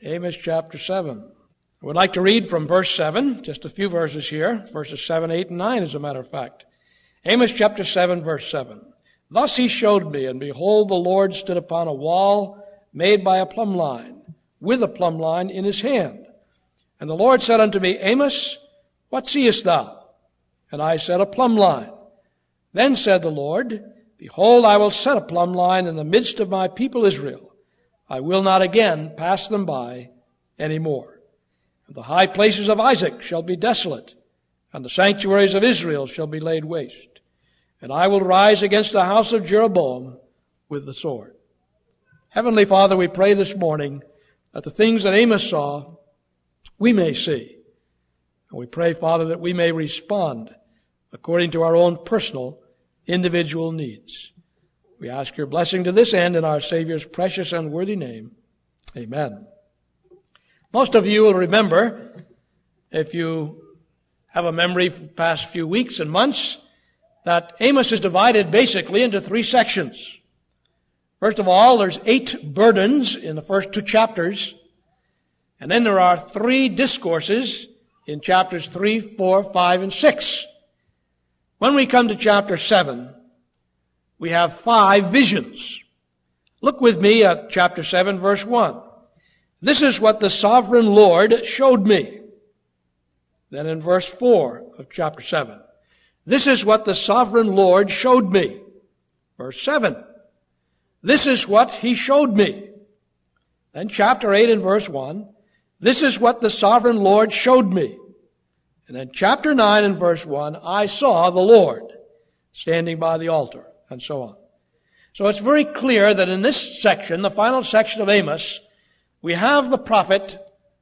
Amos chapter 7. I would like to read from verse 7, just a few verses here, verses 7, 8, and 9 as a matter of fact. Amos chapter 7, verse 7. Thus he showed me, and behold, the Lord stood upon a wall made by a plumb line, with a plumb line in his hand. And the Lord said unto me, Amos, what seest thou? And I said, a plumb line. Then said the Lord, behold, I will set a plumb line in the midst of my people Israel. I will not again pass them by any more. And the high places of Isaac shall be desolate, and the sanctuaries of Israel shall be laid waste. And I will rise against the house of Jeroboam with the sword. Heavenly Father, we pray this morning that the things that Amos saw, we may see. And we pray, Father, that we may respond according to our own personal, individual needs. We ask your blessing to this end in our Savior's precious and worthy name. Amen. Most of you will remember, if you have a memory for the past few weeks and months, that Amos is divided basically into three sections. First of all, there's 8 burdens in the first 2 chapters. And then there are 3 discourses in chapters 3, 4, 5, and 6. When we come to chapter 7, we have 5 visions. Look with me at chapter 7, verse 1. This is what the sovereign Lord showed me. Then in verse 4 of chapter 7. This is what the sovereign Lord showed me. Verse 7. This is what he showed me. Then chapter 8 and verse 1. This is what the sovereign Lord showed me. And then chapter 9 and verse 1. I saw the Lord standing by the altar. And so on. So it's very clear that in this section, the final section of Amos, we have the prophet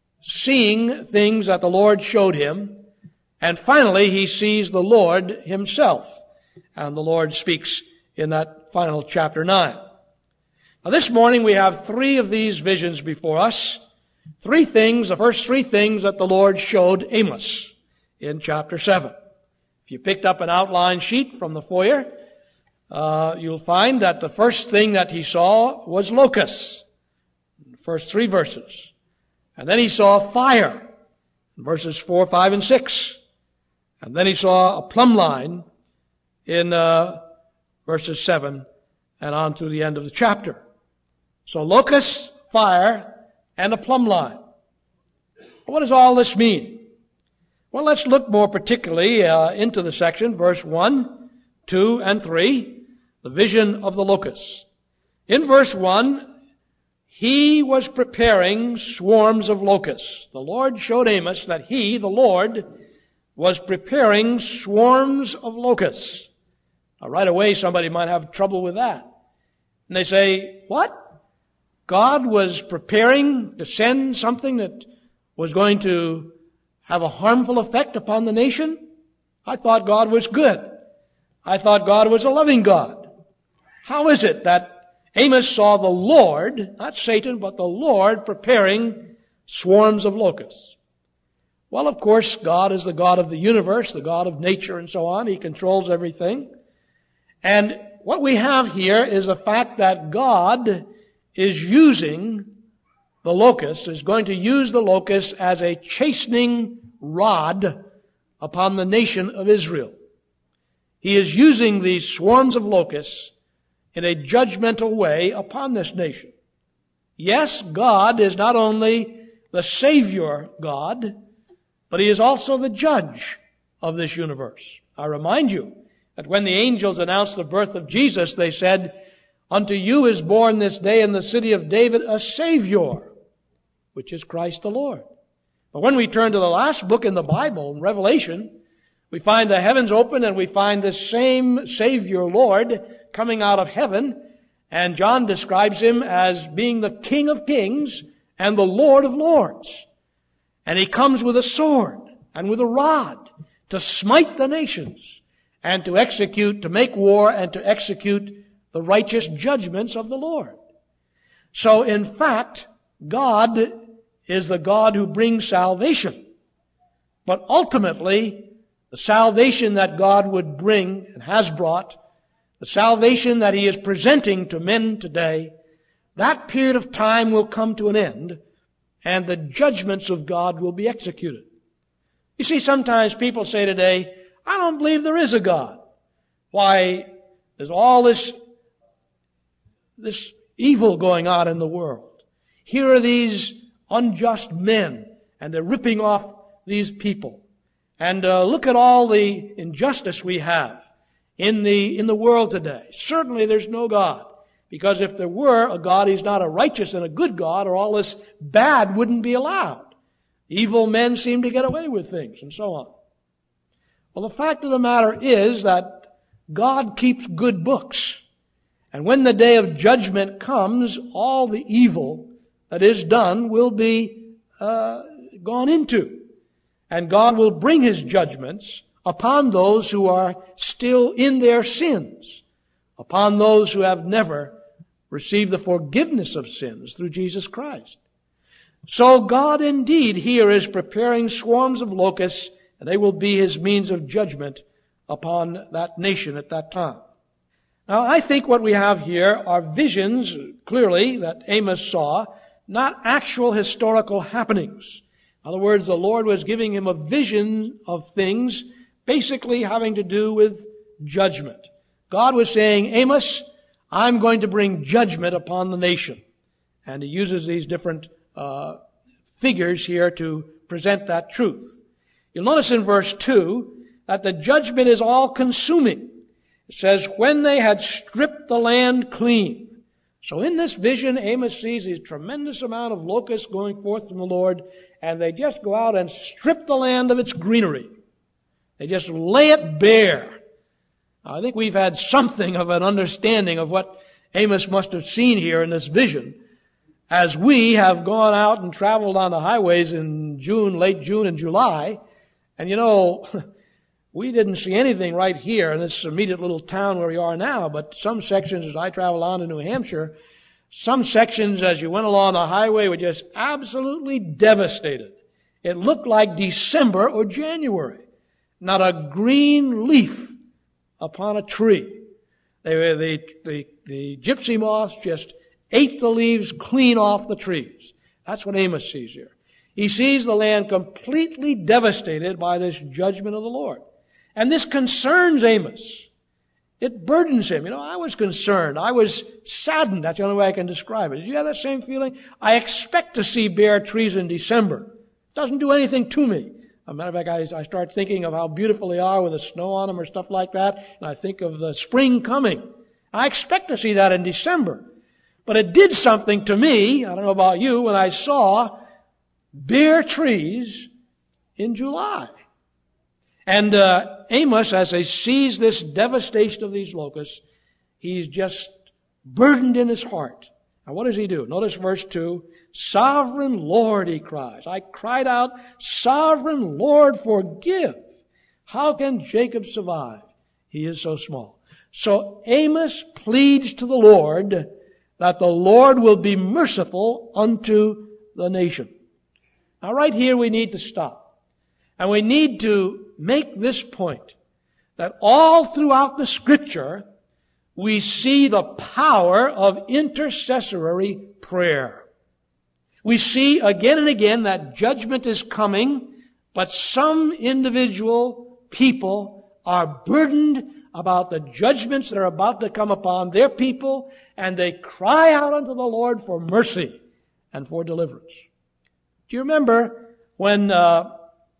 seeing things that the Lord showed him. And finally, he sees the Lord himself. And the Lord speaks in that final chapter 9. Now this morning we have 3 of these visions before us. 3 things, the first 3 things that the Lord showed Amos in chapter 7. If you picked up an outline sheet from the foyer, you'll find that the first thing that he saw was locusts. The first 3 verses. And then he saw fire. Verses 4, 5, and 6. And then he saw a plumb line in verses 7 and on to the end of the chapter. So locusts, fire, and a plumb line. What does all this mean? Well, let's look more particularly into the section, verse 1, 2, and 3, the vision of the locusts. In verse 1, he was preparing swarms of locusts. The Lord showed Amos that he, the Lord, was preparing swarms of locusts. Now, right away, somebody might have trouble with that. And they say, what? God was preparing to send something that was going to have a harmful effect upon the nation? I thought God was good. I thought God was a loving God. How is it that Amos saw the Lord, not Satan, but the Lord preparing swarms of locusts? Well, of course, God is the God of the universe, the God of nature and so on. He controls everything. And what we have here is the fact that God is using the locust, is going to use the locust as a chastening rod upon the nation of Israel. He is using these swarms of locusts in a judgmental way upon this nation. Yes, God is not only the Savior God, but He is also the judge of this universe. I remind you that when the angels announced the birth of Jesus, they said, unto you is born this day in the city of David a Savior, which is Christ the Lord. But when we turn to the last book in the Bible, Revelation, we find the heavens open and we find this same Savior Lord coming out of heaven, and John describes Him as being the King of Kings and the Lord of Lords. And He comes with a sword and with a rod to smite the nations and to execute, to make war and to execute the righteous judgments of the Lord. So in fact, God is the God who brings salvation. But ultimately, the salvation that God would bring and has brought, the salvation that He is presenting to men today, that period of time will come to an end, and the judgments of God will be executed. You see, sometimes people say today, I don't believe there is a God. Why, there's all this evil going on in the world. Here are these unjust men, and they're ripping off these people. And look at all the injustice we have in the world today. Certainly there's no God. Because if there were a God, He's not a righteous and a good God, or all this bad wouldn't be allowed. Evil men seem to get away with things, and so on. Well, the fact of the matter is that God keeps good books. And when the day of judgment comes, all the evil that is done will be gone into. And God will bring His judgments upon those who are still in their sins, upon those who have never received the forgiveness of sins through Jesus Christ. So God indeed here is preparing swarms of locusts, and they will be His means of judgment upon that nation at that time. Now, I think what we have here are visions, clearly, that Amos saw, not actual historical happenings. In other words, the Lord was giving him a vision of things basically having to do with judgment. God was saying, Amos, I'm going to bring judgment upon the nation. And He uses these different figures here to present that truth. You'll notice in verse 2 that the judgment is all consuming. It says, when they had stripped the land clean. So in this vision, Amos sees a tremendous amount of locusts going forth from the Lord, and they just go out and strip the land of its greenery. They just lay it bare. I think we've had something of an understanding of what Amos must have seen here in this vision, as we have gone out and traveled on the highways in June, late June and July. And you know, we didn't see anything right here in this immediate little town where we are now, but some sections as I traveled on to New Hampshire, some sections as you went along the highway were just absolutely devastated. It looked like December or January. Not a green leaf upon a tree. The gypsy moths just ate the leaves clean off the trees. That's what Amos sees here. He sees the land completely devastated by this judgment of the Lord. And this concerns Amos. It burdens him. You know, I was concerned. I was saddened. That's the only way I can describe it. Do you have that same feeling? I expect to see bare trees in December. It doesn't do anything to me. As a matter of fact, I start thinking of how beautiful they are with the snow on them or stuff like that, and I think of the spring coming. I expect to see that in December. But it did something to me, I don't know about you, when I saw bare trees in July. And Amos, as he sees this devastation of these locusts, he's just burdened in his heart. Now what does he do? Notice verse 2. Sovereign Lord, he cries. I cried out, Sovereign Lord, forgive. How can Jacob survive? He is so small. So Amos pleads to the Lord that the Lord will be merciful unto the nation. Now right here we need to stop. And we need to make this point, that all throughout the Scripture we see the power of intercessory prayer. We see again and again that judgment is coming, but some individual people are burdened about the judgments that are about to come upon their people, and they cry out unto the Lord for mercy and for deliverance. Do you remember when God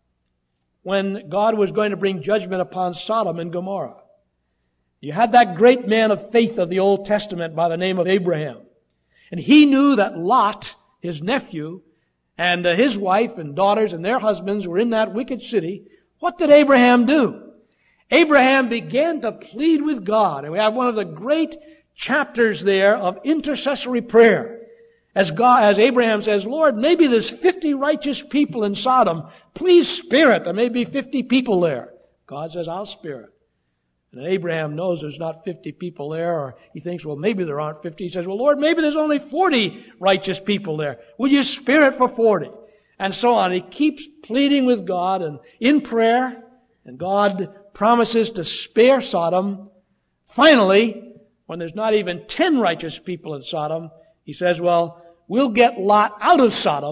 was going to bring judgment upon Sodom and Gomorrah? You had that great man of faith of the Old Testament by the name of Abraham. And he knew that Lot, his nephew, and his wife and daughters and their husbands were in that wicked city. What did Abraham do? Abraham began to plead with God. And we have one of the great chapters there of intercessory prayer. As Abraham says, Lord, maybe there's 50 righteous people in Sodom. Please spare it. There may be 50 people there. God says, I'll spare it. And Abraham knows there's not 50 people there, or he thinks, well, maybe there aren't 50. He says, well, Lord, maybe there's only 40 righteous people there. Will you spare it for 40? And so on. He keeps pleading with God and in prayer, and God promises to spare Sodom. Finally, when there's not even 10 righteous people in Sodom, he says, well, we'll get Lot out of Sodom,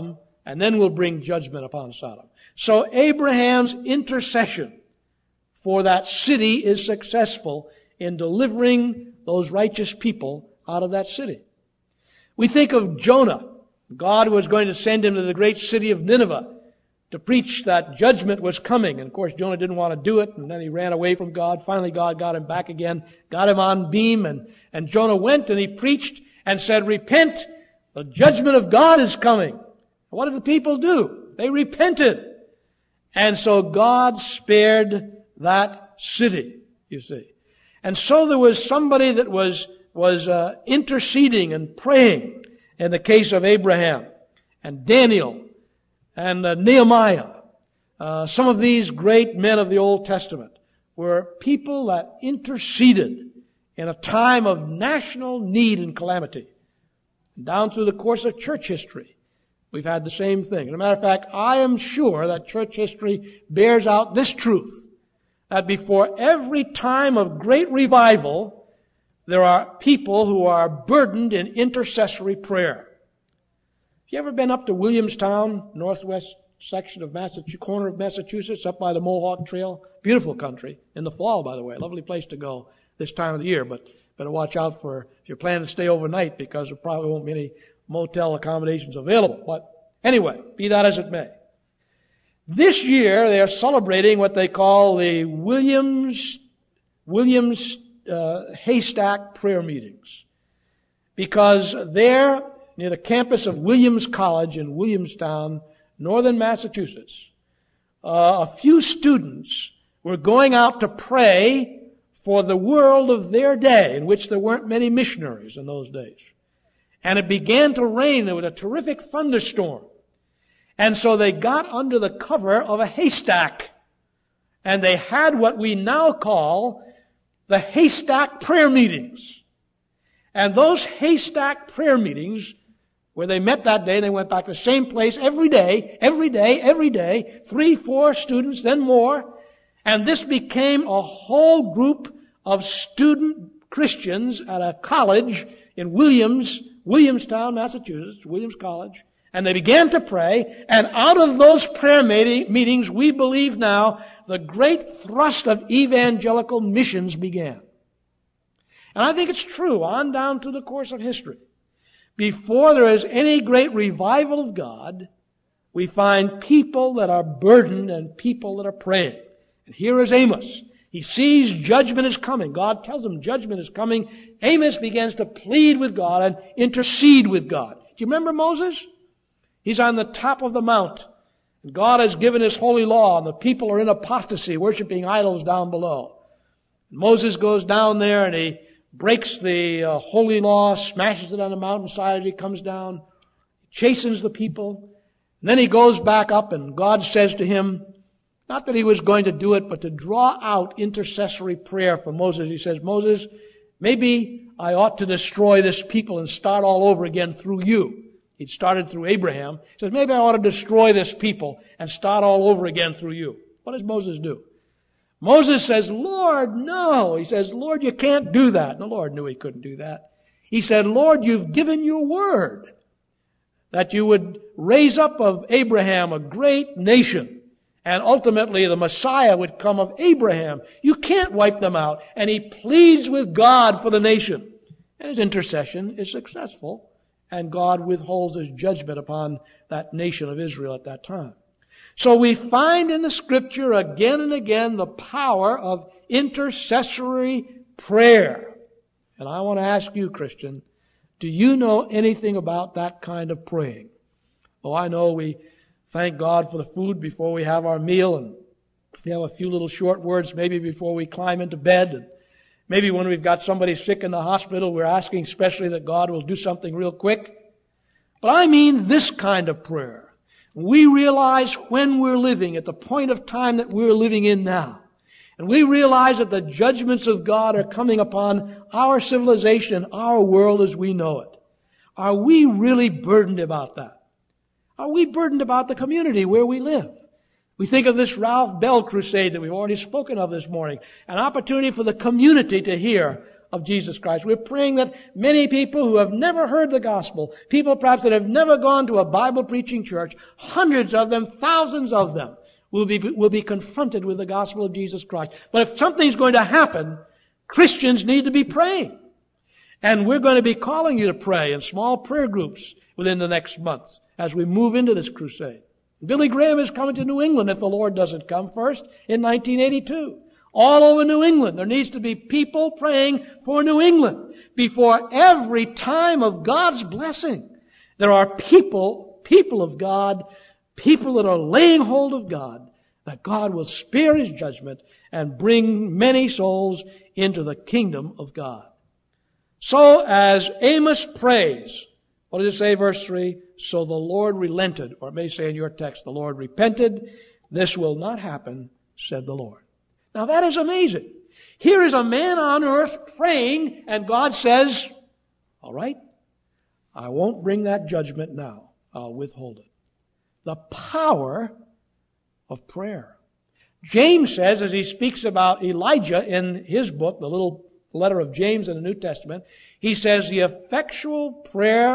and then will bring judgment upon Sodom. So Abraham's intercession for that city is successful in delivering those righteous people out of that city. We think of Jonah. God was going to send him to the great city of Nineveh to preach that judgment was coming. And of course, Jonah didn't want to do it, and then he ran away from God. Finally, God got him back again, got him on beam, and Jonah went and he preached and said, "Repent, the judgment of God is coming." What did the people do? They repented. And so God spared that city, you see. And so there was somebody that was interceding and praying in the case of Abraham and Daniel and Nehemiah. Some of these great men of the Old Testament were people that interceded in a time of national need and calamity. Down through the course of church history, we've had the same thing. As a matter of fact, I am sure that church history bears out this truth, that before every time of great revival, there are people who are burdened in intercessory prayer. Have you ever been up to Williamstown, northwest section of corner of Massachusetts, up by the Mohawk Trail? Beautiful country. In the fall, by the way. Lovely place to go this time of the year, but better watch out for if you're planning to stay overnight, because there probably won't be any motel accommodations available. But anyway, be that as it may. This year, they are celebrating what they call the Williams Haystack prayer meetings, because there, near the campus of Williams College in Williamstown, northern Massachusetts, a few students were going out to pray for the world of their day, in which there weren't many missionaries in those days. And it began to rain. There was a terrific thunderstorm. And so they got under the cover of a haystack. And they had what we now call the haystack prayer meetings. And those haystack prayer meetings, where they met that day, they went back to the same place every day, 3, 4 students, then more. And this became a whole group of student Christians at a college in Williamstown, Massachusetts, Williams College. And they began to pray, and out of those prayer meetings, we believe now, the great thrust of evangelical missions began. And I think it's true on down to the course of history. Before there is any great revival of God, we find people that are burdened and people that are praying. And here is Amos. He sees judgment is coming. God tells him judgment is coming. Amos begins to plead with God and intercede with God. Do you remember Moses? He's on the top of the mount. And God has given His holy law, and the people are in apostasy, worshiping idols down below. And Moses goes down there and he breaks the holy law, smashes it on the mountainside as he comes down, chastens the people. And then he goes back up, and God says to him, not that He was going to do it, but to draw out intercessory prayer for Moses. He says, Moses, maybe I ought to destroy this people and start all over again through you. He'd started through Abraham. He says, maybe I ought to destroy this people and start all over again through you. What does Moses do? Moses says, Lord, no. He says, Lord, you can't do that. And the Lord knew he couldn't do that. He said, Lord, you've given your word that you would raise up of Abraham a great nation, and ultimately the Messiah would come of Abraham. You can't wipe them out. And he pleads with God for the nation. And his intercession is successful. And God withholds His judgment upon that nation of Israel at that time. So we find in the Scripture again and again the power of intercessory prayer. And I want to ask you, Christian, do you know anything about that kind of praying? Oh, I know we thank God for the food before we have our meal, and we have a few little short words maybe before we climb into bed, and maybe when we've got somebody sick in the hospital, we're asking especially that God will do something real quick. But I mean this kind of prayer. We realize when we're living at the point of time that we're living in now. And we realize that the judgments of God are coming upon our civilization, our world as we know it. Are we really burdened about that? Are we burdened about the community where we live? We think of this Ralph Bell crusade that we've already spoken of this morning. An opportunity for the community to hear of Jesus Christ. We're praying that many people who have never heard the gospel, people perhaps that have never gone to a Bible preaching church, hundreds of them, thousands of them, will be confronted with the gospel of Jesus Christ. But if something's going to happen, Christians need to be praying. And we're going to be calling you to pray in small prayer groups within the next month as we move into this crusade. Billy Graham is coming to New England if the Lord doesn't come first in 1982. All over New England, there needs to be people praying for New England. Before every time of God's blessing, there are people of God, people that are laying hold of God, that God will spare His judgment and bring many souls into the kingdom of God. So as Amos prays, what does it say, verse 3? So the Lord relented, or it may say in your text, the Lord repented. This will not happen, said the Lord. Now that is amazing. Here is a man on earth praying, and God says, all right, I won't bring that judgment now. I'll withhold it. The power of prayer. James says, as he speaks about Elijah in his book, the little letter of James in the New Testament, he says, the effectual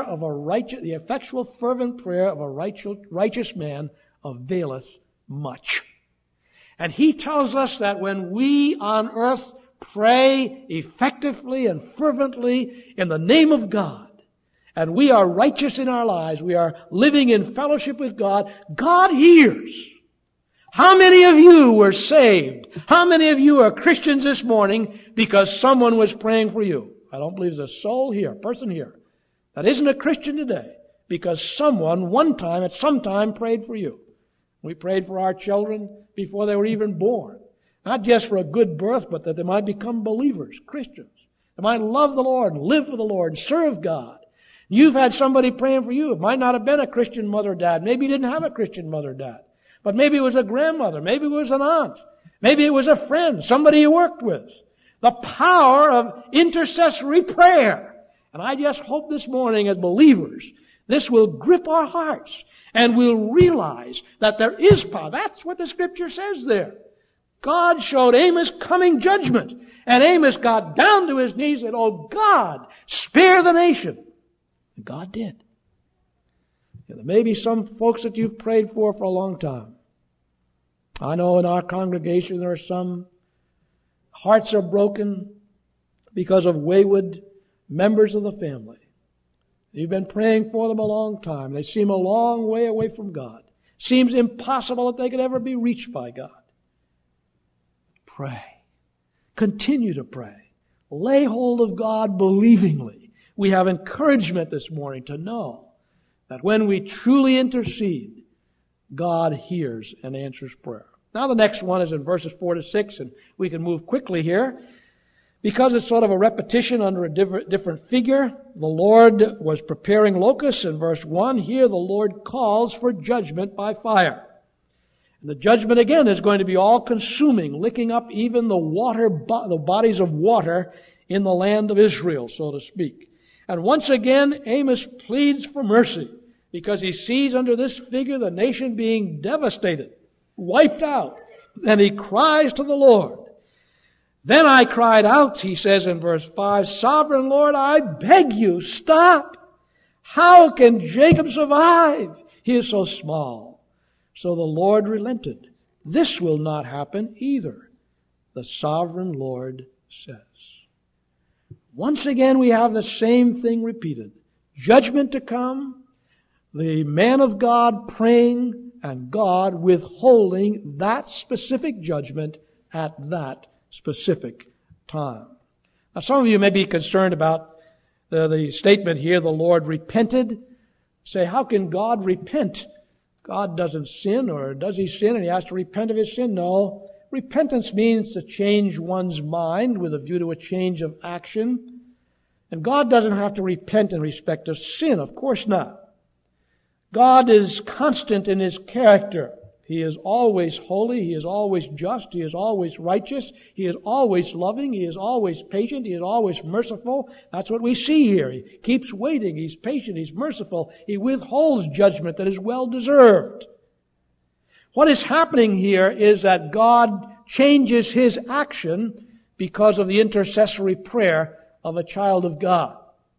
fervent prayer of a righteous man availeth much. And he tells us that when we on earth pray effectively and fervently in the name of God, and we are righteous in our lives, we are living in fellowship with God, God hears. How many of you were saved? How many of you are Christians this morning because someone was praying for you? I don't believe there's a soul here, a person here, that isn't a Christian today because someone one time at some time prayed for you. We prayed for our children before they were even born. Not just for a good birth, but that they might become believers, Christians. They might love the Lord and live for the Lord and serve God. You've had somebody praying for you. It might not have been a Christian mother or dad. Maybe you didn't have a Christian mother or dad. But maybe it was a grandmother. Maybe it was an aunt. Maybe it was a friend, somebody you worked with. The power of intercessory prayer. And I just hope this morning as believers, this will grip our hearts and we'll realize that there is power. That's what the Scripture says there. God showed Amos coming judgment. And Amos got down to his knees and said, oh God, spare the nation. And God did. And there may be some folks that you've prayed for a long time. I know in our congregation there are some hearts are broken because of wayward members of the family. You've been praying for them a long time. They seem a long way away from God. Seems impossible that they could ever be reached by God. Pray. Continue to pray. Lay hold of God believingly. We have encouragement this morning to know that when we truly intercede, God hears and answers prayer. Now the next one is in verses 4 to 6, and we can move quickly here. Because it's sort of a repetition under a different figure, the Lord was preparing locusts in verse 1. Here the Lord calls for judgment by fire. And the judgment again is going to be all-consuming, licking up even the bodies of water in the land of Israel, so to speak. And once again, Amos pleads for mercy because he sees under this figure the nation being devastated, wiped out. And he cries to the Lord. Then I cried out, he says in verse 5, Sovereign Lord, I beg you, stop. How can Jacob survive? He is so small. So the Lord relented. This will not happen either, the sovereign Lord says. Once again, we have the same thing repeated. Judgment to come, the man of God praying, and God withholding that specific judgment at that specific time. Now, some of you may be concerned about the statement here, the Lord repented. Say, how can God repent? God doesn't sin, or does He sin and He has to repent of His sin? No. Repentance means to change one's mind with a view to a change of action. And God doesn't have to repent in respect of sin. Of course not. God is constant in His character. He is always holy. He is always just. He is always righteous. He is always loving. He is always patient. He is always merciful. That's what we see here. He keeps waiting. He's patient. He's merciful. He withholds judgment that is well deserved. What is happening here is that God changes His action because of the intercessory prayer of a child of God.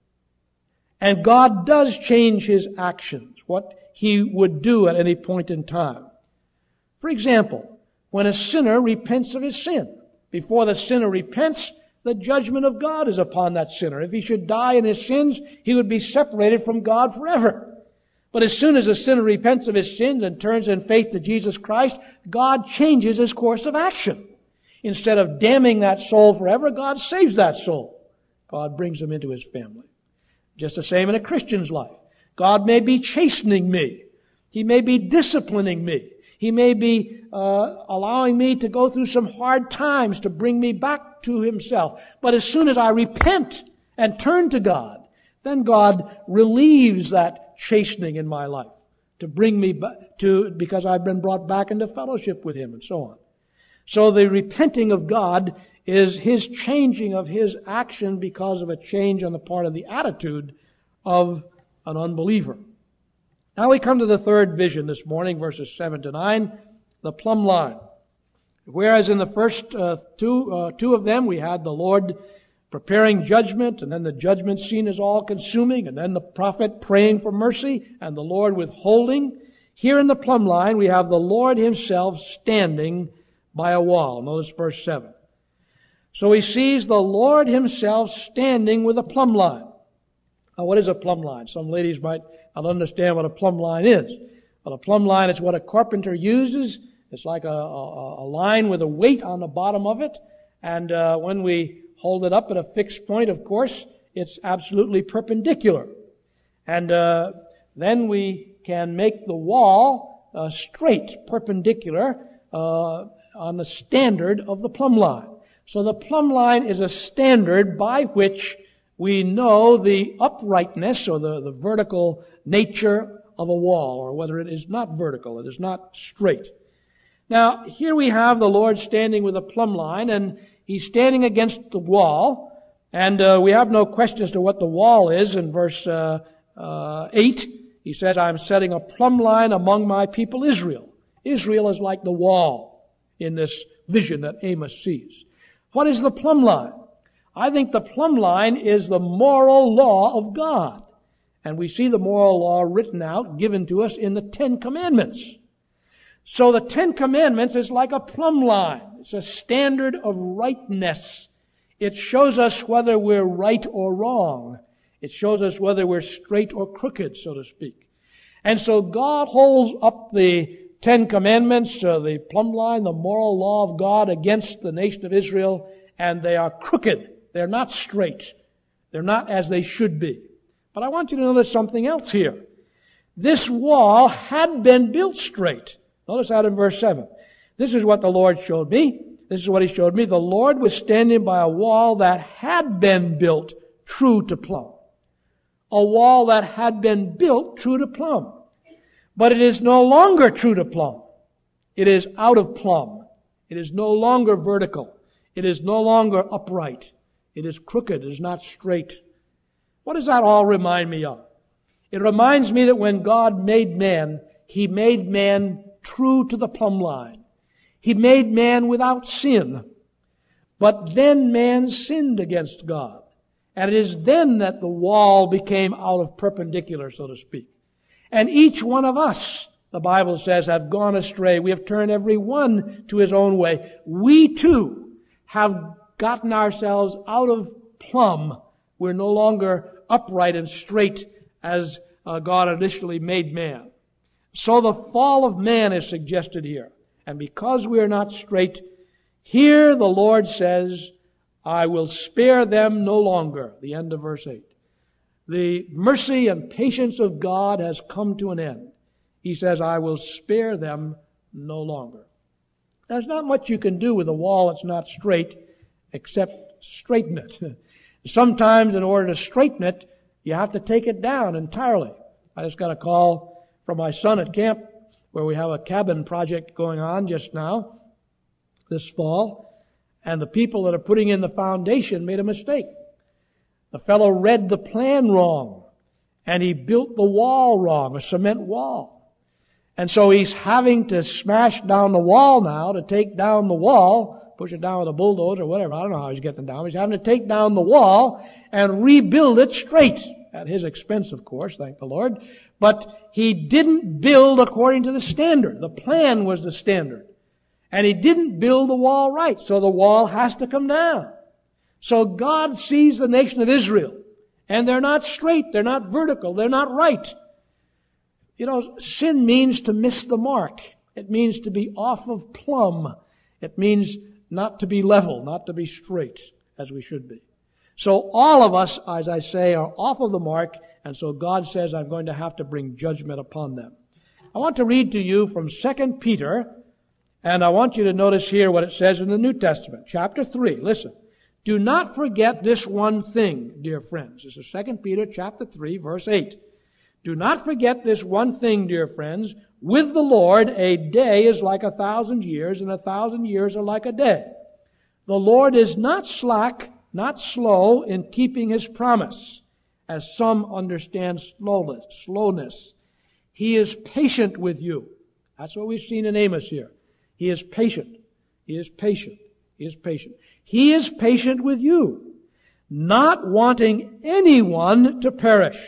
And God does change His actions, what He would do at any point in time. For example, when a sinner repents of his sin, before the sinner repents, the judgment of God is upon that sinner. If he should die in his sins, he would be separated from God forever. But as soon as a sinner repents of his sins and turns in faith to Jesus Christ, God changes His course of action. Instead of damning that soul forever, God saves that soul. God brings him into His family. Just the same in a Christian's life. God may be chastening me. He may be disciplining me. He may be allowing me to go through some hard times to bring me back to Himself. But as soon as I repent and turn to God, then God relieves that chastening in my life to bring me back because I've been brought back into fellowship with Him and so on. So the repenting of God is His changing of His action because of a change on the part of the attitude of an unbeliever. Now we come to the third vision this morning, verses 7 to 9, the plumb line. Whereas in the first two of them we had the Lord preparing judgment, and then the judgment scene is all-consuming, and then the prophet praying for mercy, and the Lord withholding. Here in the plumb line we have the Lord Himself standing by a wall. Notice verse 7. So He sees the Lord Himself standing with a plumb line. Now what is a plumb line? Some ladies might not understand what a plumb line is. But a plumb line is what a carpenter uses. It's like a line with a weight on the bottom of it. And when we hold it up at a fixed point, of course, it's absolutely perpendicular. And then we can make the wall straight, perpendicular, on the standard of the plumb line. So the plumb line is a standard by which we know the uprightness or the vertical nature of a wall, or whether it is not vertical, it is not straight. Now, here we have the Lord standing with a plumb line, and He's standing against the wall, and we have no question as to what the wall is. In verse 8, He says, I'm setting a plumb line among my people Israel. Israel is like the wall in this vision that Amos sees. What is the plumb line? I think the plumb line is the moral law of God. And we see the moral law written out, given to us in the Ten Commandments. So the Ten Commandments is like a plumb line. It's a standard of rightness. It shows us whether we're right or wrong. It shows us whether we're straight or crooked, so to speak. And so God holds up the Ten Commandments, the plumb line, the moral law of God against the nation of Israel, and they are crooked. They're not straight. They're not as they should be. But I want you to notice something else here. This wall had been built straight. Notice that in verse 7. This is what the Lord showed me. This is what He showed me. The Lord was standing by a wall that had been built true to plumb. A wall that had been built true to plumb. But it is no longer true to plumb. It is out of plumb. It is no longer vertical. It is no longer upright. It is crooked. It is not straight. What does that all remind me of? It reminds me that when God made man, He made man true to the plumb line. He made man without sin. But then man sinned against God. And it is then that the wall became out of perpendicular, so to speak. And each one of us, the Bible says, have gone astray. We have turned every one to his own way. We too have gotten ourselves out of plumb. We're no longer upright and straight as God initially made man. So the fall of man is suggested here. And because we are not straight, here the Lord says, I will spare them no longer. The end of verse 8. The mercy and patience of God has come to an end. He says, I will spare them no longer. There's not much you can do with a wall that's not straight except straighten it. Sometimes in order to straighten it, you have to take it down entirely. I just got a call from my son at camp where we have a cabin project going on just now, this fall, and the people that are putting in the foundation made a mistake. The fellow read the plan wrong, and he built the wall wrong, a cement wall. And so he's having to smash down the wall now to take down the wall push it down with a bulldozer or whatever. I don't know how he's getting it down. He's having to take down the wall and rebuild it straight. At his expense, of course, thank the Lord. But he didn't build according to the standard. The plan was the standard. And he didn't build the wall right, so the wall has to come down. So God sees the nation of Israel, and they're not straight, they're not vertical, they're not right. You know, sin means to miss the mark. It means to be off of plumb. It means not to be level, not to be straight, as we should be. So all of us, as I say, are off of the mark, and so God says, I'm going to have to bring judgment upon them. I want to read to you from 2 Peter, and I want you to notice here what it says in the New Testament. Chapter 3, listen. Do not forget this one thing, dear friends. This is 2 Peter chapter 3, verse 8. Do not forget this one thing, dear friends. With the Lord, a day is like 1,000 years, and 1,000 years are like a day. The Lord is not slack, not slow in keeping His promise, as some understand slowness. He is patient with you. That's what we've seen in Amos here. He is patient. He is patient. He is patient. He is patient with you, not wanting anyone to perish,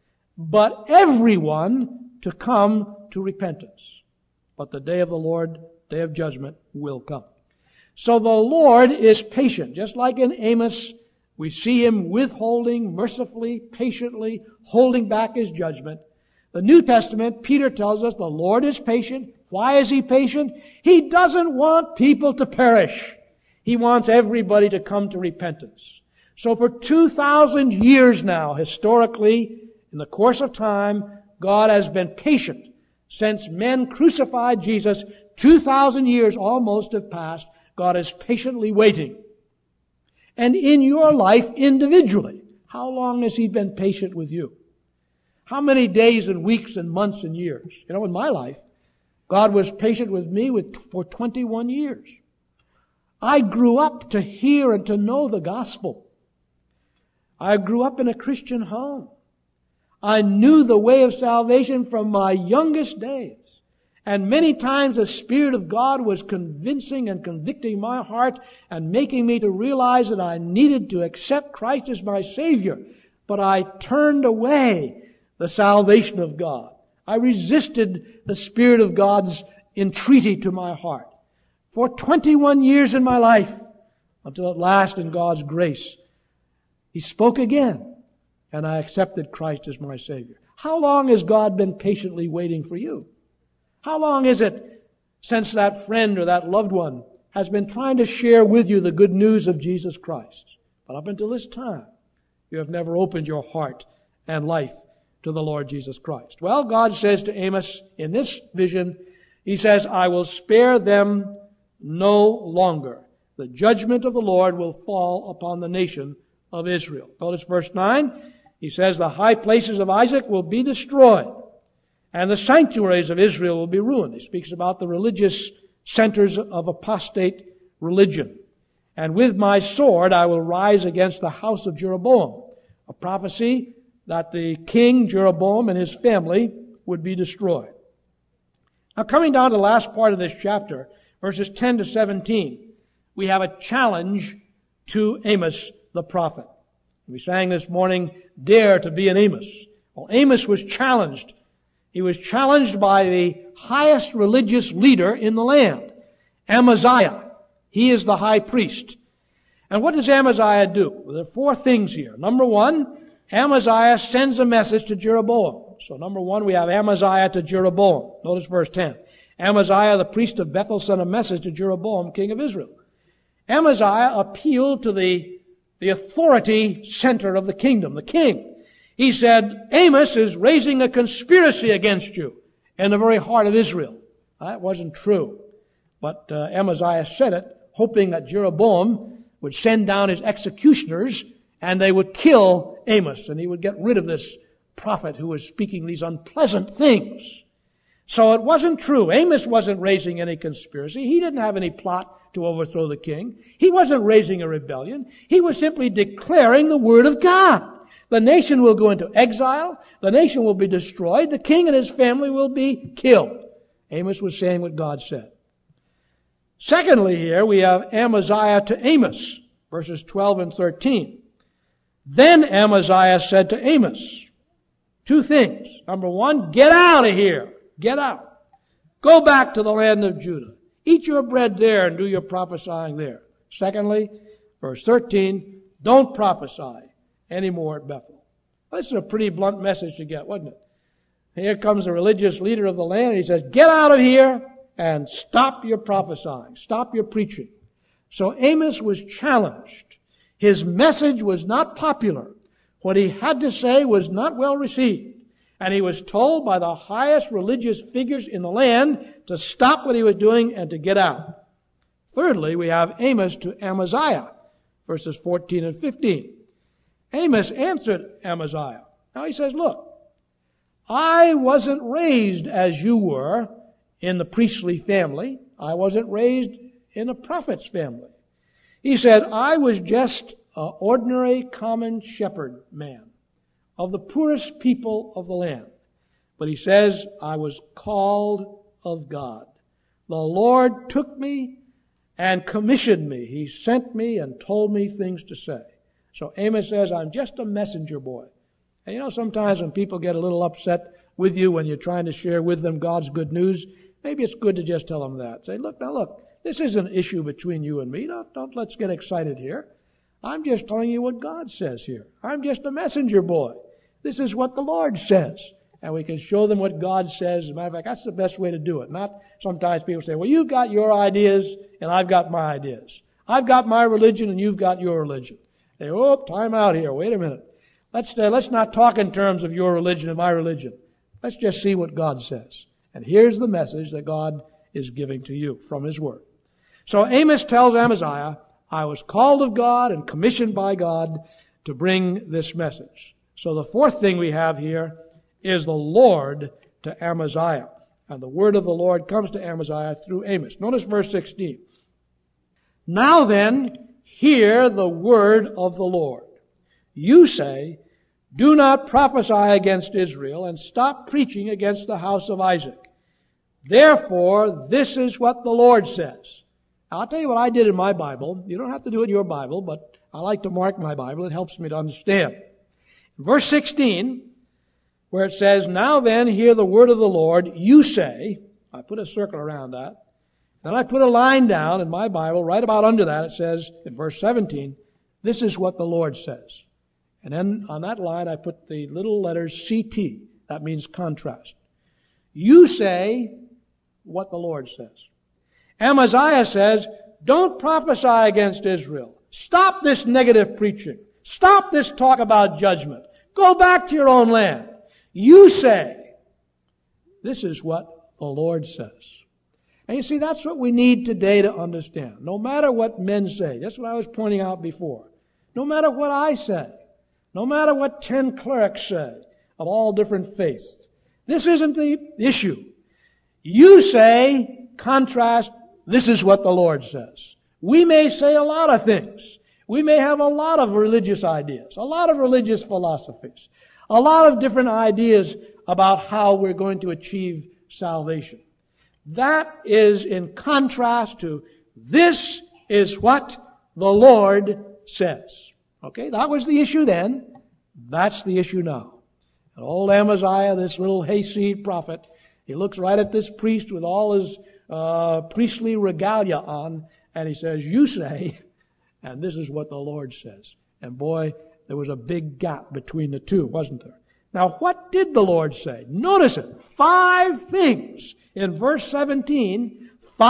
but everyone to come to repentance. But the day of the Lord, day of judgment, will come. So the Lord is patient. Just like in Amos, we see Him withholding, mercifully, patiently, holding back His judgment. The New Testament, Peter tells us the Lord is patient. Why is He patient? He doesn't want people to perish. He wants everybody to come to repentance. So for 2,000 years now, historically, in the course of time, God has been patient. Since men crucified Jesus, 2,000 years almost have passed. God is patiently waiting. And in your life individually, how long has He been patient with you? How many days and weeks and months and years? You know, in my life, God was patient with me for 21 years. I grew up to hear and to know the gospel. I grew up in a Christian home. I knew the way of salvation from my youngest days. And many times the Spirit of God was convincing and convicting my heart and making me to realize that I needed to accept Christ as my Savior. But I turned away the salvation of God. I resisted the Spirit of God's entreaty to my heart. For 21 years in my life, until at last in God's grace, He spoke again, and I accepted Christ as my Savior. How long has God been patiently waiting for you? How long is it since that friend or that loved one has been trying to share with you the good news of Jesus Christ? But up until this time, you have never opened your heart and life to the Lord Jesus Christ. Well, God says to Amos in this vision, He says, I will spare them no longer. The judgment of the Lord will fall upon the nation of Israel. Notice verse 9. He says, the high places of Isaac will be destroyed, and the sanctuaries of Israel will be ruined. He speaks about the religious centers of apostate religion. And with my sword I will rise against the house of Jeroboam. A prophecy that the king Jeroboam and his family would be destroyed. Now coming down to the last part of this chapter, verses 10 to 17, we have a challenge to Amos the prophet. We sang this morning, Dare to be an Amos. Well, Amos was challenged. He was challenged by the highest religious leader in the land, Amaziah. He is the high priest. And what does Amaziah do? Well, there are four things here. Number one, Amaziah sends a message to Jeroboam. So number one, we have Amaziah to Jeroboam. Notice verse 10. Amaziah, the priest of Bethel, sent a message to Jeroboam, king of Israel. Amaziah appealed to the authority center of the kingdom, the king. He said, Amos is raising a conspiracy against you in the very heart of Israel. That wasn't true. But Amaziah said it, hoping that Jeroboam would send down his executioners and they would kill Amos, and he would get rid of this prophet who was speaking these unpleasant things. So it wasn't true. Amos wasn't raising any conspiracy. He didn't have any plot to overthrow the king. He wasn't raising a rebellion. He was simply declaring the word of God. The nation will go into exile. The nation will be destroyed. The king and his family will be killed. Amos was saying what God said. Secondly, here we have Amaziah to Amos, verses 12 and 13. Then Amaziah said to Amos, two things. Number one, get out of here. Get out. Go back to the land of Judah. Eat your bread there and do your prophesying there. Secondly, verse 13, don't prophesy anymore at Bethel. This is a pretty blunt message to get, wasn't it? Here comes the religious leader of the land, and he says, get out of here and stop your prophesying. Stop your preaching. So Amos was challenged. His message was not popular. What he had to say was not well received. And he was told by the highest religious figures in the land to stop what he was doing and to get out. Thirdly, we have Amos to Amaziah, verses 14 and 15. Amos answered Amaziah. Now he says, look, I wasn't raised as you were in the priestly family. I wasn't raised in a prophet's family. He said, I was just an ordinary common shepherd man of the poorest people of the land. But he says, I was called of God. The Lord took me and commissioned me. He sent me and told me things to say. So Amos says, I'm just a messenger boy. And you know, sometimes when people get a little upset with you when you're trying to share with them God's good news, maybe it's good to just tell them that. Say, look, this is an issue between you and me. Don't let's get excited here. I'm just telling you what God says here. I'm just a messenger boy. This is what the Lord says. And we can show them what God says. As a matter of fact, that's the best way to do it. Not sometimes people say, well, you've got your ideas and I've got my ideas. I've got my religion and you've got your religion. They, time out here. Wait a minute. Let's not talk in terms of your religion and my religion. Let's just see what God says. And here's the message that God is giving to you from His Word. So Amos tells Amaziah, I was called of God and commissioned by God to bring this message. So the fourth thing we have here is the Lord to Amaziah. And the word of the Lord comes to Amaziah through Amos. Notice verse 16. Now then, hear the word of the Lord. You say, do not prophesy against Israel and stop preaching against the house of Isaac. Therefore, this is what the Lord says. Now, I'll tell you what I did in my Bible. You don't have to do it in your Bible, but I like to mark my Bible. It helps me to understand. Verse 16, where it says, now then, hear the word of the Lord, you say, I put a circle around that. Then I put a line down in my Bible, right about under that, it says, in verse 17, this is what the Lord says. And then on that line, I put the little letters CT. That means contrast. You say what the Lord says. Amaziah says, don't prophesy against Israel. Stop this negative preaching. Stop this talk about judgment. Go back to your own land. You say, this is what the Lord says. And you see, that's what we need today to understand. No matter what men say, that's what I was pointing out before. No matter what I say, no matter what 10 clerics say of all different faiths, this isn't the issue. You say, contrast, this is what the Lord says. We may say a lot of things. We may have a lot of religious ideas, a lot of religious philosophies, a lot of different ideas about how we're going to achieve salvation. That is in contrast to this is what the Lord says. Okay, that was the issue then. That's the issue now. And old Amaziah, this little hayseed prophet, he looks right at this priest with all his priestly regalia on, and he says, you say, and this is what the Lord says. And boy, there was a big gap between the two, wasn't there? Now, what did the Lord say? Notice it. 5 things. In verse 17,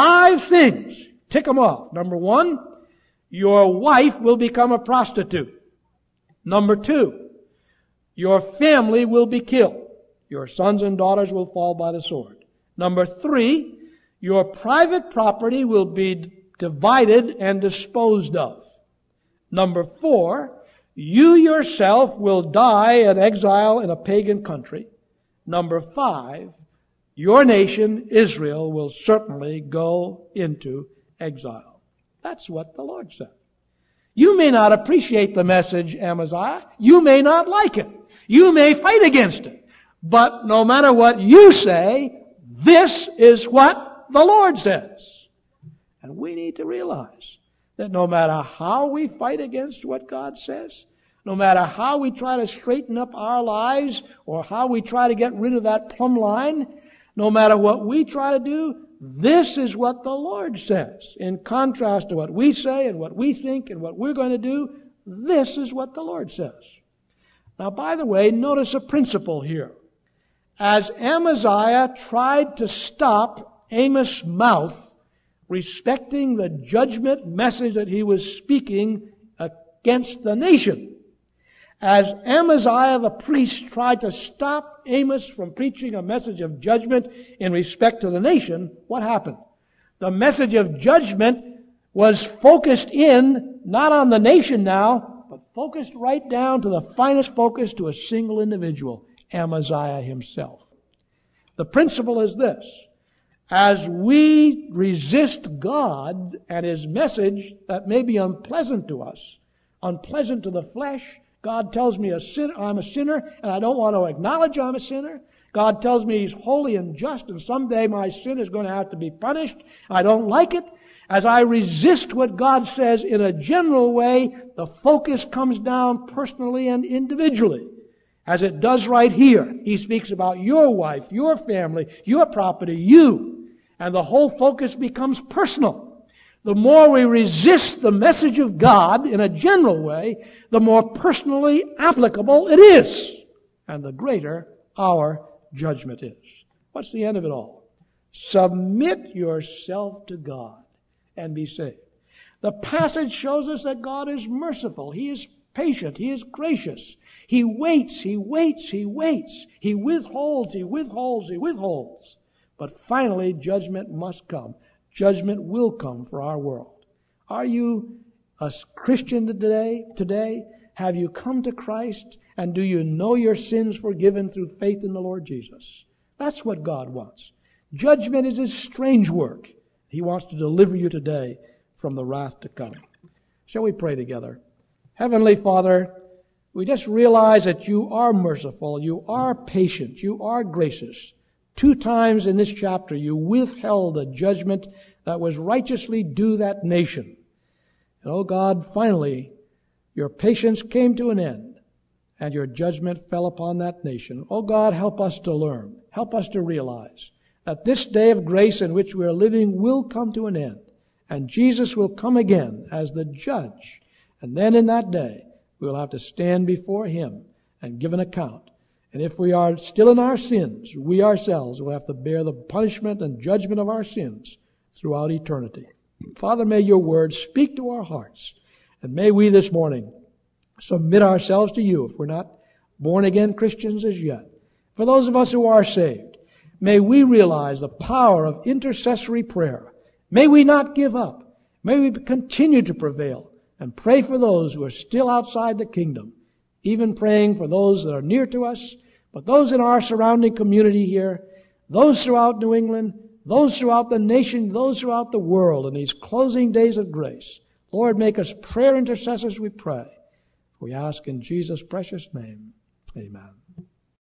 5 things. Tick them off. Number 1, your wife will become a prostitute. Number 2, your family will be killed. Your sons and daughters will fall by the sword. Number 3, your private property will be divided and disposed of. Number 4, you yourself will die in exile in a pagan country. Number 5, your nation, Israel, will certainly go into exile. That's what the Lord said. You may not appreciate the message, Amaziah. You may not like it. You may fight against it. But no matter what you say, this is what the Lord says. And we need to realize that no matter how we fight against what God says, no matter how we try to straighten up our lives or how we try to get rid of that plumb line, no matter what we try to do, this is what the Lord says. In contrast to what we say and what we think and what we're going to do, this is what the Lord says. Now, by the way, notice a principle here. As Amaziah tried to stop Amos' mouth respecting the judgment message that he was speaking against the nation, as Amaziah the priest tried to stop Amos from preaching a message of judgment in respect to the nation, what happened? The message of judgment was focused in, not on the nation now, but focused right down to the finest focus to a single individual, Amaziah himself. The principle is this: as we resist God and His message that may be unpleasant to us, unpleasant to the flesh, God tells me I'm a sinner and I don't want to acknowledge I'm a sinner. God tells me He's holy and just and someday my sin is going to have to be punished. I don't like it. As I resist what God says in a general way, the focus comes down personally and individually. As it does right here. He speaks about your wife, your family, your property, you. And the whole focus becomes personal. The more we resist the message of God in a general way, the more personally applicable it is. And the greater our judgment is. What's the end of it all? Submit yourself to God and be saved. The passage shows us that God is merciful. He is patient. He is gracious. He waits, He waits, He waits. He withholds, He withholds, He withholds. But finally, judgment must come. Judgment will come for our world. Are you a Christian today? Have you come to Christ? And do you know your sins forgiven through faith in the Lord Jesus? That's what God wants. Judgment is His strange work. He wants to deliver you today from the wrath to come. Shall we pray together? Heavenly Father, we just realize that You are merciful, You are patient, You are gracious. 2 times in this chapter You withheld a judgment that was righteously due that nation. And oh God, finally, Your patience came to an end and Your judgment fell upon that nation. Oh God, help us to learn. Help us to realize that this day of grace in which we are living will come to an end. And Jesus will come again as the judge. And then in that day, we will have to stand before Him and give an account. And if we are still in our sins, we ourselves will have to bear the punishment and judgment of our sins throughout eternity. Father, may Your word speak to our hearts. And may we this morning submit ourselves to You if we're not born again Christians as yet. For those of us who are saved, may we realize the power of intercessory prayer. May we not give up. May we continue to prevail and pray for those who are still outside the kingdom, even praying for those that are near to us, but those in our surrounding community here, those throughout New England, those throughout the nation, those throughout the world in these closing days of grace. Lord, make us prayer intercessors, we pray. We ask in Jesus' precious name. Amen.